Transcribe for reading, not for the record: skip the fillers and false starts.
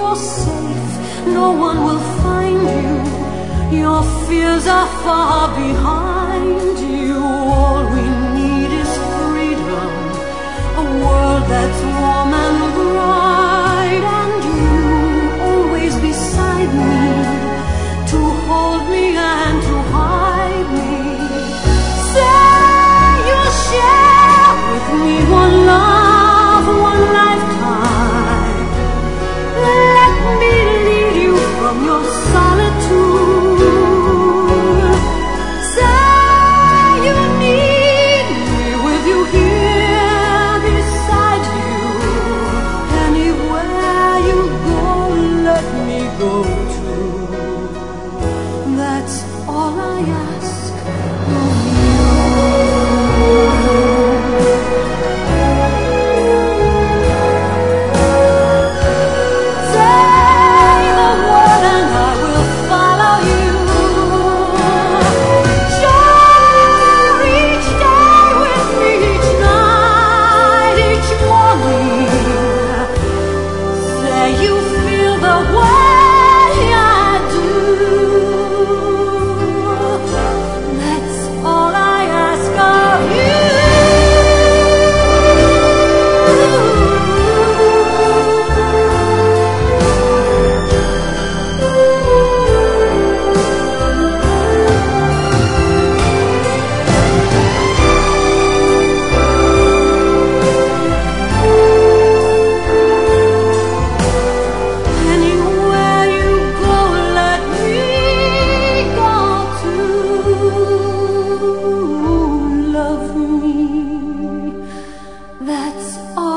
you're safe, no one will find you. Your fears are far behind you. All we need is freedom, a world that's warm and bright, and you always beside me, to hold me and to hide me. Say you'll share with me one love, one lifetime. Let me lead you from your solitude. Say you need me with you here beside you. Anywhere you go, let me go too. That's all I ask of you. Say the word and I will follow you. Share each day with me, each night, each morning. Say you feel the way I do. That's all I ask of you. Anywhere you go, let me go too. Love me, that's all.